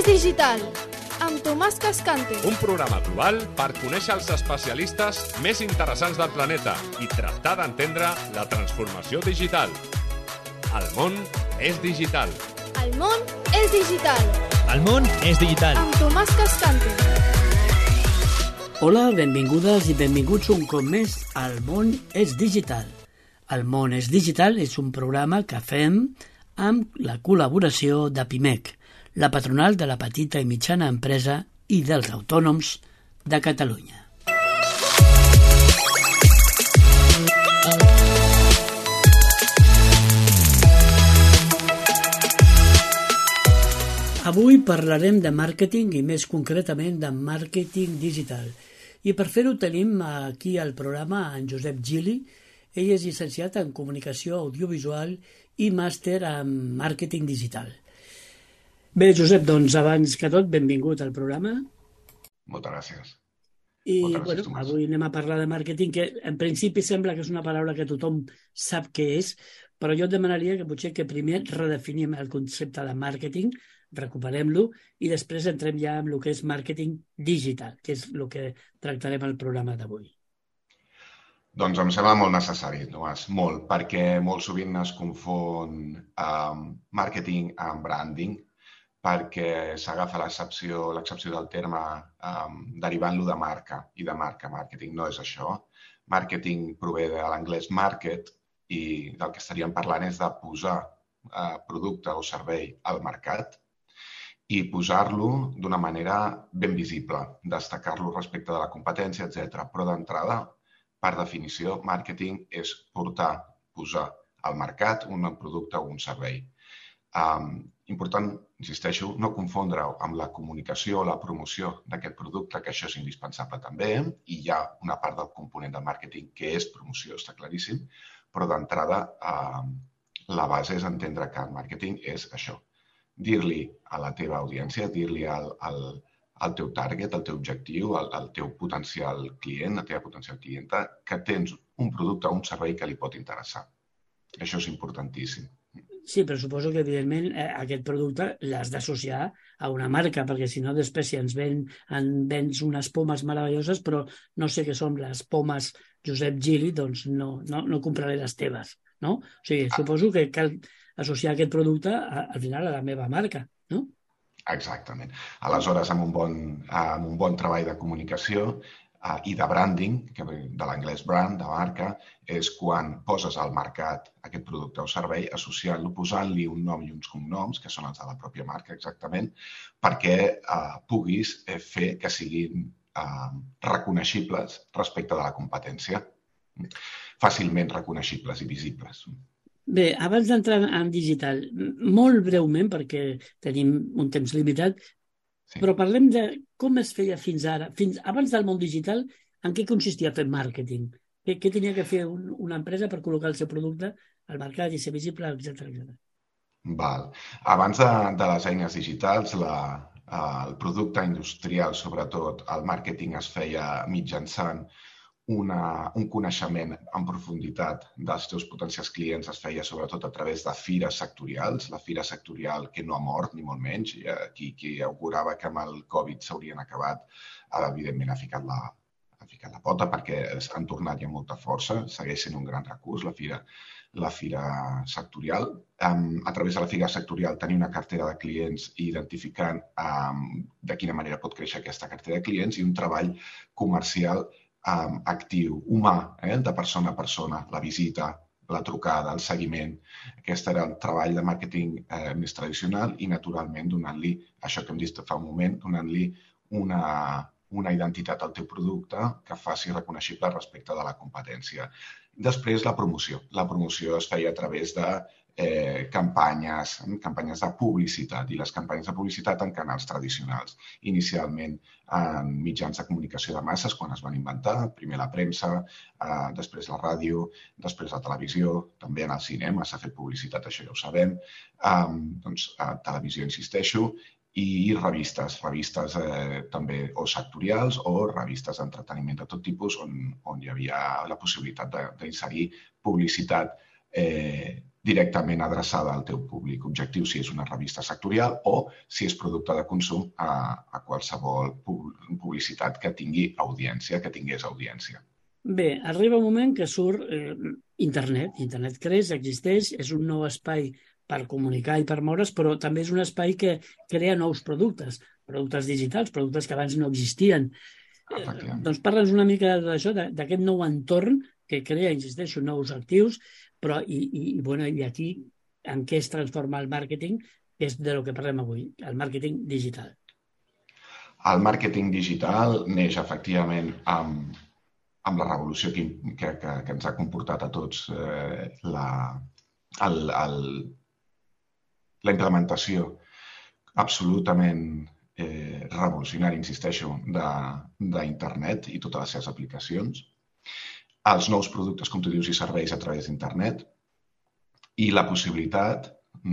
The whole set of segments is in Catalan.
Digital, amb Tomàs Cascante. Un programa global per conèixer els especialistes més interessants del planeta i tractar d'entendre la transformació digital. El món és digital. El món és digital. El món és digital. Amb Tomàs Cascante. Hola, benvingudes i benvinguts un cop més al món és digital. El món és digital és un programa que fem amb la col·laboració de PIMEC, la patronal de la petita i mitjana empresa i dels autònoms de Catalunya. Avui parlarem de màrqueting i més concretament de màrqueting digital. I per fer-ho tenim aquí al programa en Josep Gili. Ell és llicenciat en comunicació audiovisual i màster en màrqueting digital. Bé, Josep, doncs abans que tot, benvingut al programa. Moltes gràcies. I Moltes gràcies, Tomàs. avui anem a parlar de màrqueting, que en principi sembla que és una paraula que tothom sap què és, però jo et demanaria que potser que primer redefinim el concepte de màrqueting, recuperem-lo, i després entrem ja en el que és màrqueting digital, que és el que tractarem al programa d'avui. Doncs em sembla molt necessari, Tomàs, molt, perquè molt sovint es confon màrqueting amb branding, perquè s'agafa l'accepció del terme derivant-lo de marca, i de marca màrqueting no és això. Màrqueting prové de l'anglès market i del que estaríem parlant és de posar producte o servei al mercat i posar-lo d'una manera ben visible, destacar-lo respecte de la competència, etc. Però d'entrada, per definició, màrqueting és posar al mercat un producte o un servei. Important, insisteixo, no confondre-ho amb la comunicació o la promoció d'aquest producte, que això és indispensable també, i hi ha una part del component del màrqueting que és promoció, està claríssim, però d'entrada la base és entendre que el màrqueting és això, dir-li a la teva audiència, dir-li al teu target, al teu objectiu, al teu potencial client, a la teva potencial clienta, que tens un producte o un servei que li pot interessar. Això és importantíssim. Sí, però suposo que, evidentment, aquest producte l'has d'associar a una marca, perquè si no, després si ens vens unes pomes meravelloses, però no sé què són les pomes Josep Gili, doncs no compraré les teves, no? O sigui, suposo que cal associar aquest producte al final a la meva marca, no? Exactament. Aleshores, amb un bon treball de comunicació i de branding, que de l'anglès brand, de marca, és quan poses al mercat aquest producte o servei associant-lo, posant-li un nom i uns cognoms, que són els de la pròpia marca exactament, perquè puguis fer que siguin reconeixibles respecte de la competència. Fàcilment reconeixibles i visibles. Bé, abans d'entrar en digital, molt breument, perquè tenim un temps limitat, sí. Però parlem de com es feia fins ara. Abans del món digital, en què consistia fer màrqueting? Què tenia que fer una empresa per col·locar el seu producte al mercat i ser visible, etc. Val. Abans de les eines digitals, el producte industrial, sobretot, el màrqueting es feia mitjançant un coneixement en profunditat dels teus potencials clients es feia sobretot a través de fires sectorials. La fira sectorial que no ha mort, ni molt menys. Qui augurava que amb el Covid s'haurien acabat, evidentment ha ficat la pota perquè han tornat ja amb molta força. Segueix sent un gran recurs, la fira sectorial. A través de la fira sectorial tenir una cartera de clients i identificant de quina manera pot créixer aquesta cartera de clients i un treball comercial actiu, humà, de persona a persona, la visita, la trucada, el seguiment. Aquest era el treball de màrqueting més tradicional i, naturalment, donant-li, això que hem dit fa un moment, donant-li una identitat al teu producte que faci reconeixible respecte de la competència. Després, la promoció. La promoció es feia a través de campanyes de publicitat i les campanyes de publicitat en canals tradicionals. Inicialment en mitjans de comunicació de masses, quan es van inventar, primer la premsa, després la ràdio, després la televisió, també en el cinema s'ha fet publicitat, això ja ho sabem, televisió, insisteixo, i revistes també o sectorials o revistes d'entreteniment de tot tipus on hi havia la possibilitat d'inserir publicitat directament adreçada al teu públic objectiu, si és una revista sectorial o si és producte de consum a qualsevol publicitat que tingui audiència, que tingués audiència. Bé, arriba un moment que surt internet. Internet creix, existeix, és un nou espai per comunicar i per moure's, però també és un espai que crea nous productes digitals, productes que abans no existien. Doncs parla'ns una mica d'això, d'aquest nou entorn que crea, insisteixo, nous actius, però i aquí en què es transforma el màrqueting, que és de lo que parlem avui, el màrqueting digital. El màrqueting digital neix efectivament amb la revolució que ens ha comportat a tots la implementació absolutament revolucionària, insisteixo, d'internet i totes les seves aplicacions, els nous productes, com tu dius, i serveis a través d'internet i la possibilitat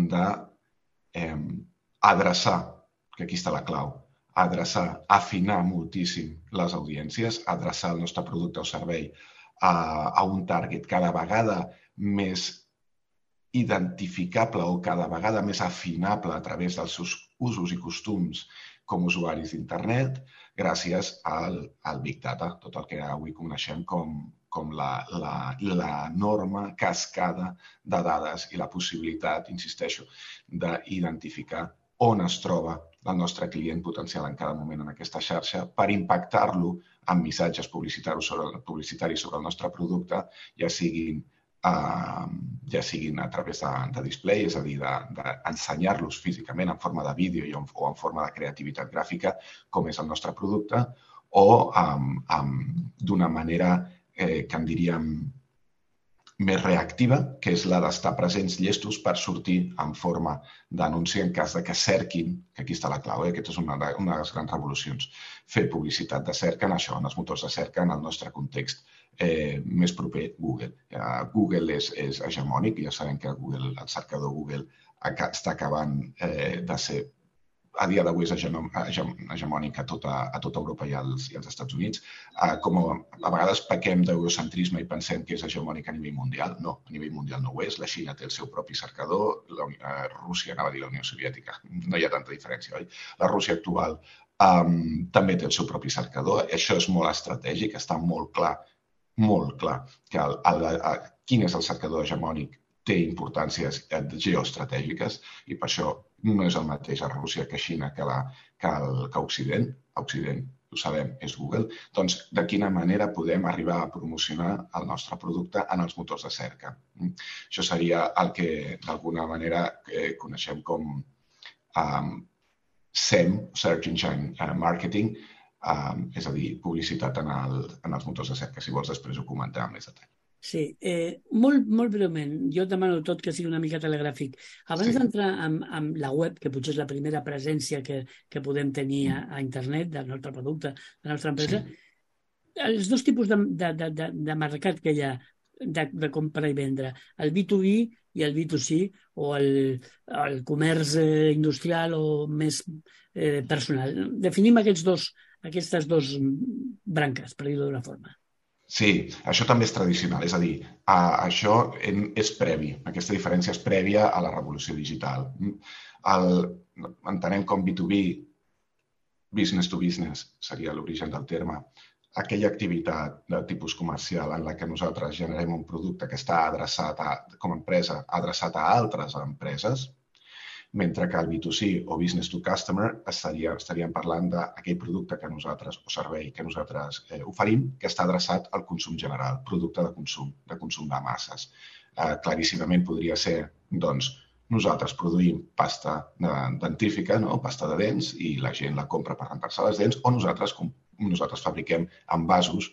d'adreçar, que aquí està la clau, afinar moltíssim les audiències, adreçar el nostre producte o servei a un target cada vegada més identificable o cada vegada més afinable a través dels seus usos i costums com a usuaris d'internet, gràcies al Big Data, tot el que avui coneixem com l'enorme cascada de dades i la possibilitat, insisteixo, d'identificar on es troba el nostre client potencial en cada moment en aquesta xarxa per impactar-lo amb missatges publicitaris sobre el nostre producte, ja siguin a través de display, és a dir, d'ensenyar-los físicament en forma de vídeo o en forma de creativitat gràfica com és el nostre producte, o d'una manera que en diríem més reactiva, que és la d'estar presents llestos per sortir en forma d'anunci en cas que cerquin, que aquí està la clau, aquesta és una de les grans revolucions, fer publicitat de cerca en això, en els motors de cerca, en el nostre context més proper, Google. Google és hegemònic, ja sabem que el cercador Google està acabant de ser, a dia d'avui és hegemònic a tota Europa i als Estats Units. Com a vegades pequem d'eurocentrisme i pensem que és hegemònic a nivell mundial. No, a nivell mundial no ho és. La Xina té el seu propi cercador, Rússia, anava a dir la Unió Soviètica, no hi ha tanta diferència, oi? La Rússia actual també té el seu propi cercador. Això és molt estratègic, està molt clar que quin és el cercador hegemònic té importàncies geoestratègiques i per això no és el mateix a Rússia que a Xina que Occident. Occident, ho sabem, és Google. Doncs de quina manera podem arribar a promocionar el nostre producte en els motors de cerca. Això seria el que d'alguna manera coneixem com SEM, Search Engine Marketing, és a dir, publicitat en els motors de cerca. Si vols, després ho comentem amb més detall. Sí, molt breument. Jo demano tot que sigui una mica telegràfic. Abans d'entrar en la web, que potser és la primera presència que podem tenir a internet del nostre producte, de la nostra empresa, els dos tipus de mercat que hi ha de comprar i vendre, el B2B i el B2C, o el comerç industrial o més personal. Definim aquestes dos branques, per dir-ho d'una forma. Sí, això també és tradicional, és a dir, això és previ, aquesta diferència és prèvia a la revolució digital. Entenem com B2B, business to business, seria l'origen del terme, aquella activitat de tipus comercial en la que nosaltres generem un producte que està adreçat com a empresa, adreçat a altres empreses, mentre que el B2C o business to customer estaríem parlant d'aquell producte que nosaltres, o servei que nosaltres oferim, que està adreçat al consum general, producte de consum de masses. Claríssimament podria ser, doncs, nosaltres produïm pasta dentífrica, pasta de dents, i la gent la compra per rentar-se les dents, o nosaltres fabriquem envasos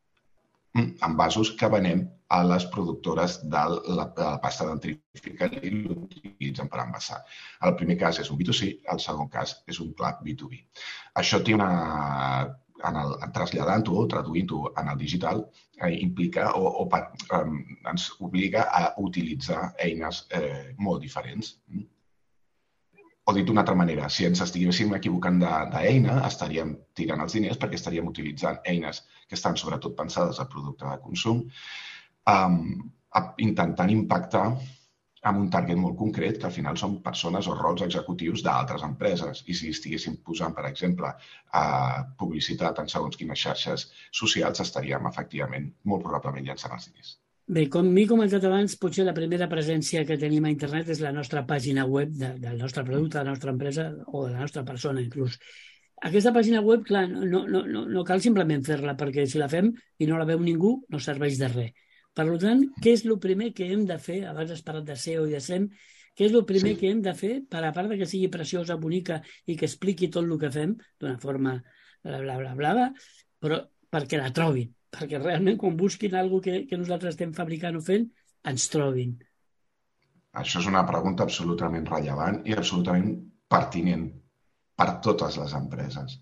que venem a les productores de la pasta dentífrica i l'utilitzen per envasar. El primer cas és un B2C, el segon cas és un clar B2B. Això té traslladant-ho o traduint-ho en el digital, implica o ens obliga a utilitzar eines molt diferents. O dit d'una altra manera, si ens estiguéssim equivocant d'eina, estaríem tirant els diners perquè estaríem utilitzant eines que estan sobretot pensades a producte de consum, intentant impactar amb un target molt concret, que al final són persones o rols executius d'altres empreses. I si estiguéssim posant, per exemple, publicitat en segons quines xarxes socials, estaríem, efectivament, molt probablement llançant els diners. Bé, com m'he comentat abans, potser la primera presència que tenim a internet és la nostra pàgina web del nostre producte, de la nostra empresa o de la nostra persona, inclús. Aquesta pàgina web, clar, no cal simplement fer-la, perquè si la fem i no la veu ningú, no serveix de res. Per tant, què és el primer que hem de fer? Abans has parlat de SEO i de SEM. Què és el primer que hem de fer per, a part que sigui preciosa, bonica i que expliqui tot el que fem d'una forma bla, però perquè la trobin, perquè realment quan busquin alguna que nosaltres estem fabricant o fent, ens trobin. Això és una pregunta absolutament rellevant i absolutament pertinent per totes les empreses.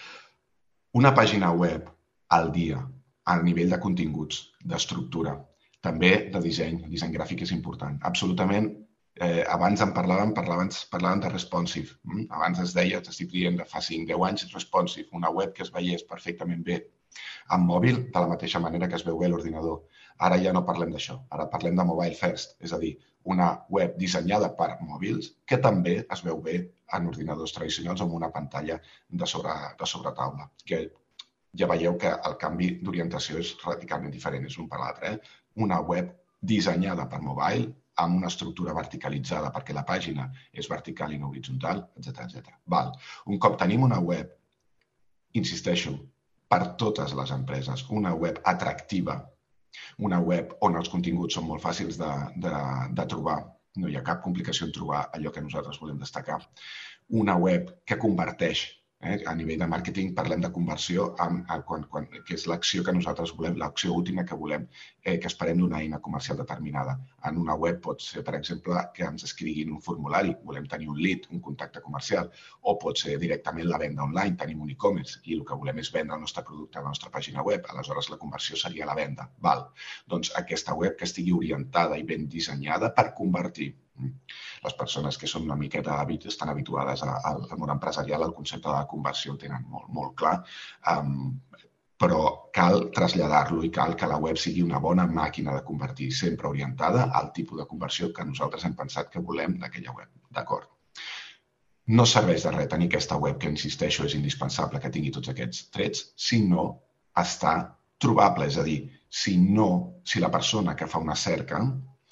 Una pàgina web al dia, a nivell de continguts, d'estructura, també de disseny gràfic és important. Absolutament, abans en parlàvem de responsive. Abans es deia, t'estic dient, de fa 5-10 anys, responsive, una web que es veiés perfectament bé amb mòbil, de la mateixa manera que es veu bé l'ordinador. Ara ja no parlem d'això, ara parlem de mobile first, és a dir, una web dissenyada per mòbils que també es veu bé en ordinadors tradicionals amb una pantalla de sobretaula, que ja veieu que el canvi d'orientació és radicalment diferent, és un per l'altre. Una web dissenyada per mobile amb una estructura verticalitzada perquè la pàgina és vertical i no horitzontal, etc. Un cop tenim una web, insisteixo, per totes les empreses, una web atractiva, una web on els continguts són molt fàcils de trobar, no hi ha cap complicació en trobar allò que nosaltres volem destacar, una web que converteix. A nivell de màrqueting parlem de conversió, que és l'acció que nosaltres volem, l'acció última que volem, que esperem d'una eina comercial determinada. En una web pot ser, per exemple, que ens escriguin un formulari, volem tenir un lead, un contacte comercial, o pot ser directament la venda online, tenim un e-commerce i el que volem és vendre el nostre producte a la nostra pàgina web, aleshores la conversió seria la venda. Doncs aquesta web que estigui orientada i ben dissenyada per convertir. Les persones que són una miqueta estan habituades al món empresarial, el concepte de la conversió el tenen molt clar, però cal traslladar-lo i cal que la web sigui una bona màquina de convertir, sempre orientada al tipus de conversió que nosaltres hem pensat que volem d'aquella web. D'acord? No serveix de res tenir aquesta web, que insisteixo, és indispensable que tingui tots aquests trets, si no està trobable, és a dir, si la persona que fa una cerca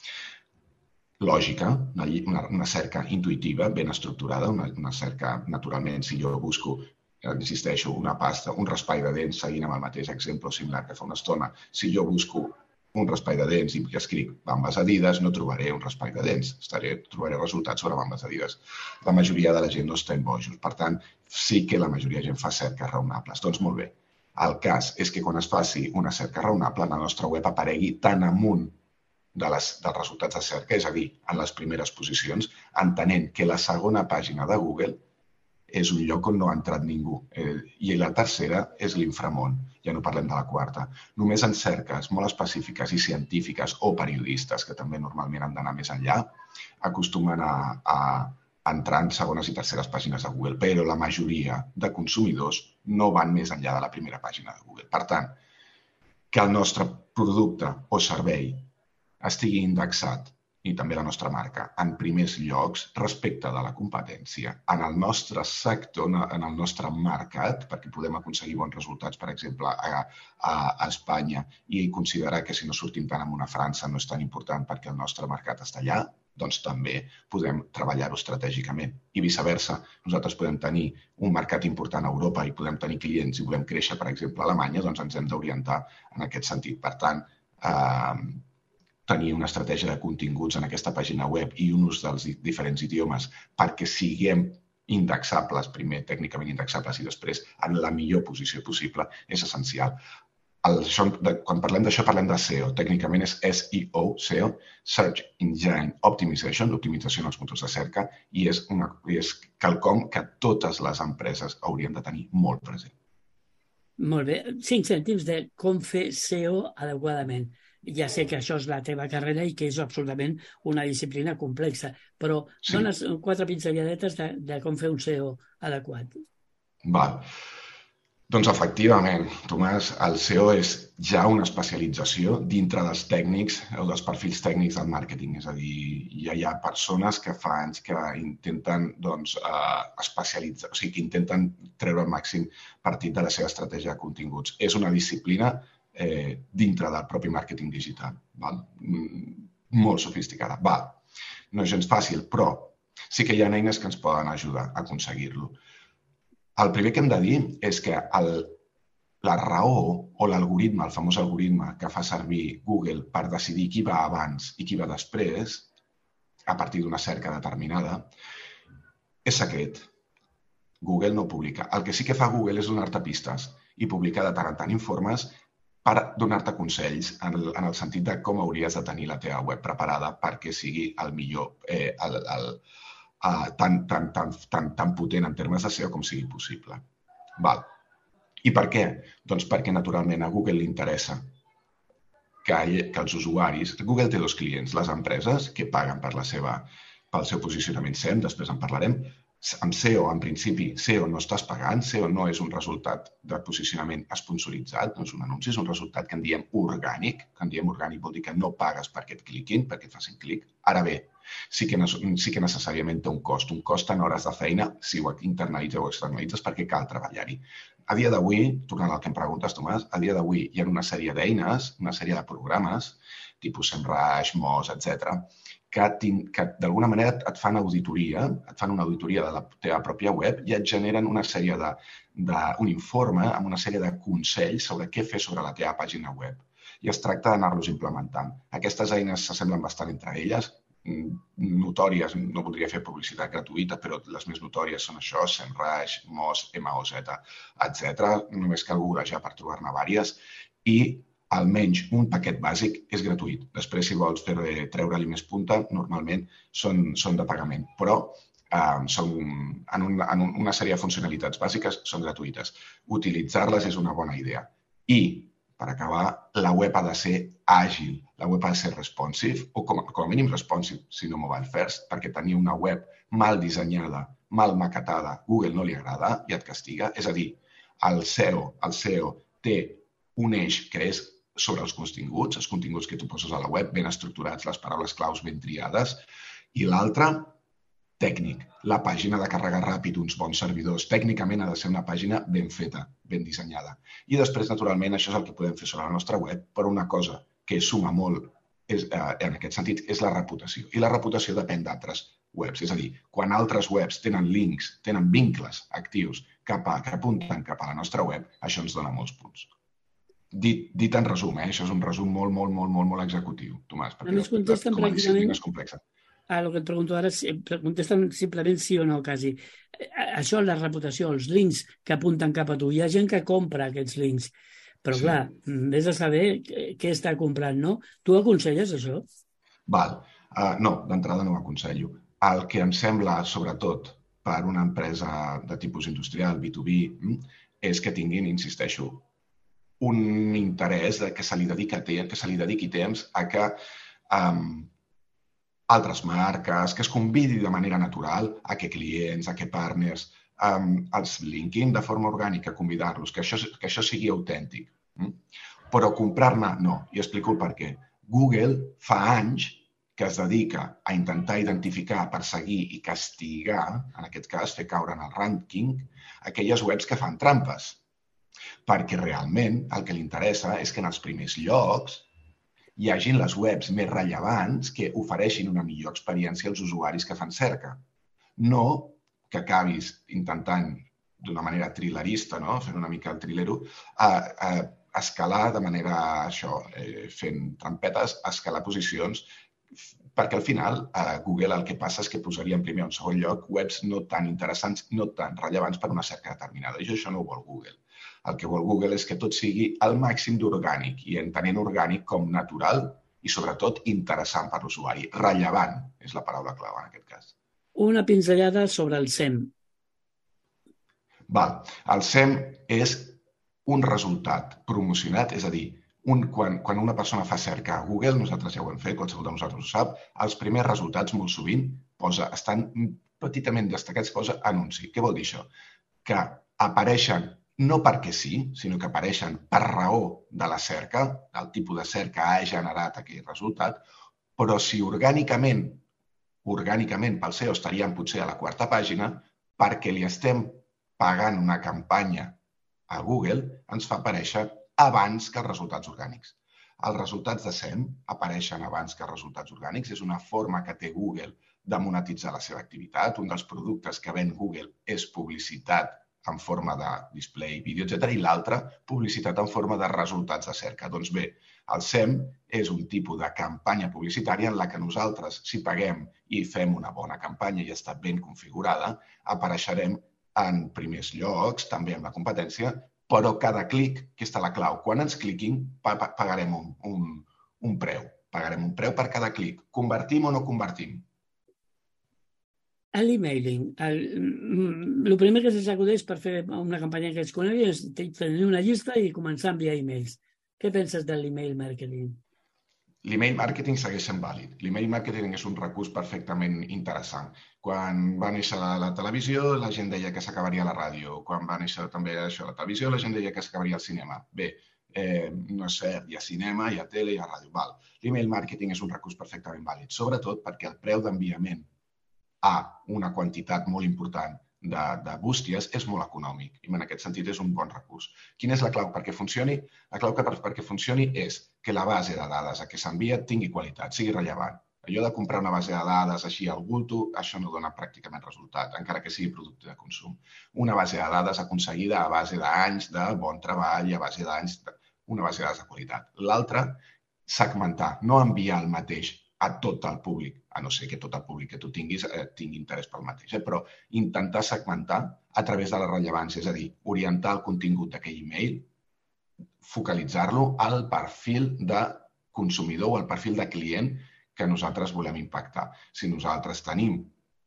lògica, una cerca intuïtiva, ben estructurada, una cerca, naturalment, si jo busco, insisteixo, una pasta, un raspall de dents, seguint amb el mateix exemple similar que fa una estona, si jo busco un raspall de dents i escric bambes Adidas, no trobaré un raspall de dents, trobaré resultats sobre bambes Adidas. La majoria de la gent no està en bojos, per tant, sí que la majoria de gent fa cerques raonables. Doncs molt bé, el cas és que quan es faci una cerca raonable, la nostra web aparegui tan amunt dels resultats de cerca, és a dir, en les primeres posicions, entenent que la segona pàgina de Google és un lloc on no ha entrat ningú. I la tercera és l'inframón, ja no parlem de la quarta. Només en cerques molt específiques i científiques o periodistes, que també normalment han d'anar més enllà, acostumen a entrar en segones i terceres pàgines de Google, però la majoria de consumidors no van més enllà de la primera pàgina de Google. Per tant, que el nostre producte o servei estigui indexat, i també la nostra marca, en primers llocs respecte de la competència, en el nostre sector, en el nostre mercat, perquè podem aconseguir bons resultats, per exemple, a Espanya, i considerar que si no sortim tant amb una França no és tan important perquè el nostre mercat està allà, doncs també podem treballar-ho estratègicament. I viceversa, nosaltres podem tenir un mercat important a Europa i podem tenir clients i volem créixer, per exemple, a Alemanya, doncs ens hem d'orientar en aquest sentit. Per tant, tenir una estratègia de continguts en aquesta pàgina web i un ús dels diferents idiomes perquè siguem indexables, primer tècnicament indexables i després en la millor posició possible, és essencial. Quan parlem d'això parlem de SEO, tècnicament és SEO, Search Engine Optimization, l'optimització en els motors de cerca, i és quelcom que totes les empreses haurien de tenir molt present. Molt bé. 5 cèntims de com fer SEO adequadament. Ja sé que això és la teva carrera i que és absolutament una disciplina complexa, però dones 4 pincellades de com fer un SEO adequat. Doncs efectivament, Tomàs, el SEO és ja una especialització dintre dels tècnics o dels perfils tècnics del màrqueting. És a dir, ja hi ha persones que fa anys que intenten especialitzar, o sigui, que intenten treure el màxim partit de la seva estratègia de continguts. És una disciplina dintre del propi màrqueting digital. Val? Molt sofisticada. No és gens fàcil, però sí que hi ha eines que ens poden ajudar a aconseguir-lo. El primer que hem de dir és que la raó o l'algoritme, el famós algoritme que fa servir Google per decidir qui va abans i qui va després, a partir d'una cerca determinada, és secret. Google no publica. El que sí que fa Google és donar-te pistes i publicar de tant en tant informes per donar-te consells en el sentit de com hauries de tenir la teva web preparada perquè sigui el millor, tan potent en termes de SEO com sigui possible. I per què? Doncs perquè naturalment a Google li interessa que els usuaris... Google té dos clients, les empreses que paguen pel seu posicionament SEM, després en parlarem. Amb SEO, en principi, SEO no estàs pagant, SEO no és un resultat de posicionament esponsoritzat, no és un anunci, és un resultat que en diem orgànic. Que en diem orgànic vol dir que no pagues perquè et cliquin, perquè et facin clic. Ara bé, sí que necessàriament té un cost en hores de feina, si ho internalitzes o externalitzes, perquè cal treballar-hi. A dia d'avui, tornant al que em preguntes, Tomàs, a dia d'avui hi ha una sèrie d'eines, una sèrie de programes, tipus SEMrush, Moz, etc., que d'alguna manera et fan auditoria, et fan una auditoria de la teva pròpia web i et generen una sèrie un informe amb una sèrie de consells sobre què fer sobre la teva pàgina web. I es tracta d'anar-los implementant. Aquestes eines s'assemblen bastant entre elles, notòries, no voldria fer publicitat gratuïta, però les més notòries són això, SEMrush, Moz, Moz, etc. Només cal googlejar per trobar-ne diverses i almenys un paquet bàsic és gratuït. Després, si vols treure-li més punta, normalment són de pagament, però en una sèrie de funcionalitats bàsiques són gratuïtes. Utilitzar-les és una bona idea. I, per acabar, la web ha de ser àgil, la web ha de ser responsive, o com a mínim responsive, si no mobile first, perquè tenir una web mal dissenyada, mal maquetada, Google no li agrada i et castiga. És a dir, el SEO té un eix que és sobre els continguts que tu poses a la web, ben estructurats, les paraules claus ben triades, i l'altre, tècnic. La pàgina de càrrega ràpid, uns bons servidors. Tècnicament ha de ser una pàgina ben feta, ben dissenyada. I després, naturalment, això és el que podem fer sobre la nostra web, però una cosa que suma molt en aquest sentit és la reputació. I la reputació depèn d'altres webs. És a dir, quan altres webs tenen links, tenen vincles actius que apunten cap a la nostra web, això ens dona molts punts. Dit en resum, això és un resum molt executiu, Tomàs, perquè com a disciplina és complexa. El que et pregunto ara, contesten simplement sí o no, quasi. Això, la reputació, els links que apunten cap a tu. Hi ha gent que compra aquests links, però clar, vés a saber què està comprant, no? Tu aconselles això? No, d'entrada no ho aconsello. El que em sembla, sobretot, per una empresa de tipus industrial, B2B, és que tinguin, insisteixo, un interès que se li dediqui temps a que altres marques, que es convidi de manera natural a que clients, a que partners els linkin de forma orgànica, convidar-los, que això sigui autèntic. Però comprar-ne no, i explico el per què. Google fa anys que es dedica a intentar identificar, perseguir i castigar, en aquest cas fer caure en el rànquing, aquelles webs que fan trampes. Perquè realment el que li interessa és que en els primers llocs hi hagin les webs més rellevants que ofereixin una millor experiència als usuaris que fan cerca. No que acabis intentant, d'una manera thrillerista, fent una mica el thrillero, escalar de manera, fent trampetes, escalar posicions, perquè al final Google el que passa és que posaria en primer o en segon lloc webs no tan interessants, no tan rellevants per una cerca determinada. I això no ho vol Google. El que vol Google és que tot sigui al màxim d'orgànic i entenent orgànic com natural i sobretot interessant per l'usuari. Rellevant és la paraula clau en aquest cas. Una pinzellada sobre el SEM. El SEM és un resultat promocionat, és a dir, quan una persona fa cerca a Google, nosaltres ja ho hem fet, qualsevol de nosaltres ho sap, els primers resultats molt sovint estan petitament destacats, posa anunci. Què vol dir això? Que apareixen no perquè sí, sinó que apareixen per raó de la cerca, el tipus de cerca ha generat aquell resultat, però si orgànicament pel SEO estaríem potser a la quarta pàgina, perquè li estem pagant una campanya a Google, ens fa aparèixer abans que els resultats orgànics. Els resultats de SEM apareixen abans que els resultats orgànics. És una forma que té Google de monetitzar la seva activitat. Un dels productes que ven Google és publicitat en forma de display, vídeo, etc. I l'altre, publicitat en forma de resultats de cerca. Doncs bé, el SEM és un tipus de campanya publicitària en la que nosaltres, si paguem i fem una bona campanya i està ben configurada, apareixerem en primers llocs, també amb la competència, però cada clic, aquesta és la clau, quan ens cliquin pagarem un preu. Pagarem un preu per cada clic. Convertim o no convertim? L'emailing. El primer que s'acudeix per fer una campanya que es conegui és tenir una llista i començar a enviar emails. Què penses de l'email marketing? L'email marketing segueix sent vàlid. L'email marketing és un recurs perfectament interessant. Quan va néixer la televisió, la gent deia que s'acabaria la ràdio. Quan va néixer també això, la televisió, la gent deia que s'acabaria el cinema. Bé, no és cert, hi ha cinema, hi ha tele, hi ha ràdio. L'email marketing és un recurs perfectament vàlid, sobretot perquè el preu d'enviament a una quantitat molt important de bústies és molt econòmic i en aquest sentit és un bon recurs. Quina és la clau perquè funcioni? La clau perquè funcioni és que la base de dades a què s'envia tingui qualitat, sigui rellevant. Allò de comprar una base de dades així al bulto, això no dona pràcticament resultat, encara que sigui producte de consum. Una base de dades aconseguida a base d'anys de bon treball i a base d'anys una base de dades de qualitat. L'altra, segmentar, no enviar el mateix a tot el públic, a no ser que tot el públic que tu tinguis tingui interès pel mateix, però intentar segmentar a través de la rellevància, és a dir, orientar el contingut d'aquell email, focalitzar-lo al perfil de consumidor o al perfil de client que nosaltres volem impactar. Si nosaltres tenim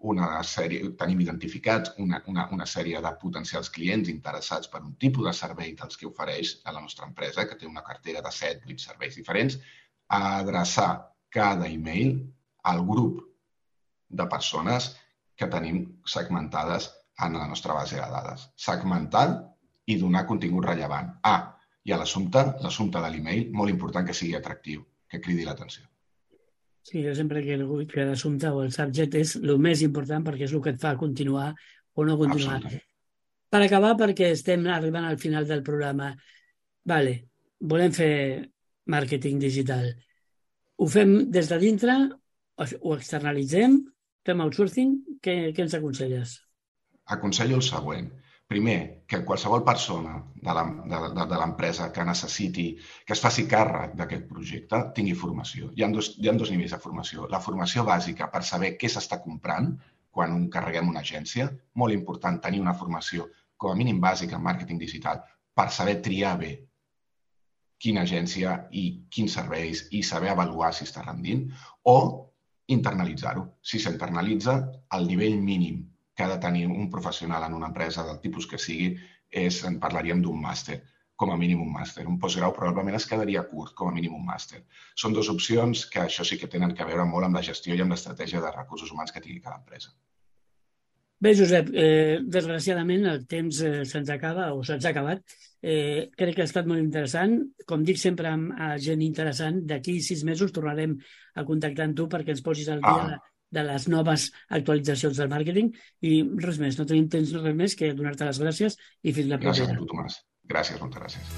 identificats una sèrie de potencials clients interessats per un tipus de servei dels que ofereix a la nostra empresa, que té una cartera de 7-8 serveis diferents, adreçar cada email al grup de persones que tenim segmentades en la nostra base de dades. Segmentar i donar contingut rellevant. I a l'assumpte de l'email, molt important que sigui atractiu, que cridi l'atenció. Sí, jo sempre he cregut que l'assumpte o el subject és el més important perquè és el que et fa continuar o no continuar. Per acabar, perquè estem arribant al final del programa, volem fer màrqueting digital. Ho fem des de dintre, ho externalitzem, fem outsourcing, què ens aconselles? Aconsello el següent. Primer, que qualsevol persona de l'empresa que necessiti, que es faci càrrec d'aquest projecte, tingui formació. Hi ha dos nivells de formació. La formació bàsica per saber què s'està comprant quan encarreguem una agència. Molt important tenir una formació com a mínim bàsica en màrqueting digital per saber triar bé quina agència i quins serveis i saber avaluar si està rendint, o internalitzar-ho. Si s'internalitza, el nivell mínim que ha de tenir un professional en una empresa del tipus que sigui en parlaríem d'un màster, com a mínim un màster. Un postgrau probablement es quedaria curt, com a mínim un màster. Són dues opcions que això sí que tenen a veure molt amb la gestió i amb l'estratègia de recursos humans que tingui cada empresa. Bé, Josep, desgraciadament el temps se'ns acaba o se'ns ha acabat. Crec que ha estat molt interessant. Com dic sempre amb gent interessant, d'aquí 6 mesos tornarem a contactar amb tu perquè ens posis al dia de les noves actualitzacions del màrqueting i res més, no tenim temps res més que donar-te les gràcies i fins la propera. Gràcies a tu, Tomàs. Gràcies, moltes gràcies.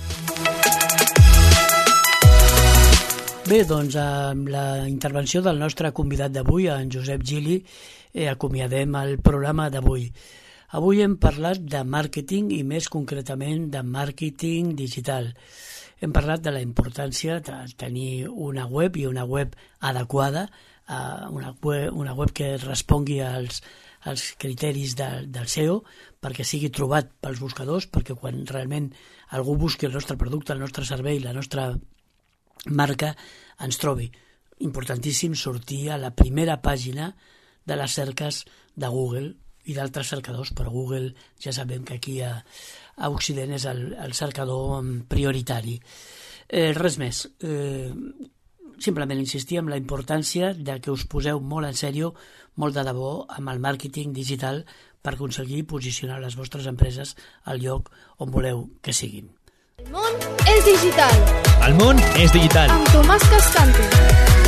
Bé, doncs amb la intervenció del nostre convidat d'avui, en Josep Gili, acomiadem el programa d'avui. Avui hem parlat de màrqueting i més concretament de màrqueting digital. Hem parlat de la importància de tenir una web i una web adequada, una web que respongui als criteris del SEO perquè sigui trobat pels buscadors, perquè quan realment algú busqui el nostre producte, el nostre servei, la nostra marca, ens trobi. Importantíssim sortir a la primera pàgina de les cerques de Google i d'altres cercadors, però Google ja sabem que aquí a Occident és el cercador prioritari. Res més. simplement insistir en la importància de que us poseu molt en sèrio, molt de debò, amb el màrqueting digital per aconseguir posicionar les vostres empreses al lloc on voleu que siguin. El món és digital. El món és digital. Amb Tomàs Cascante.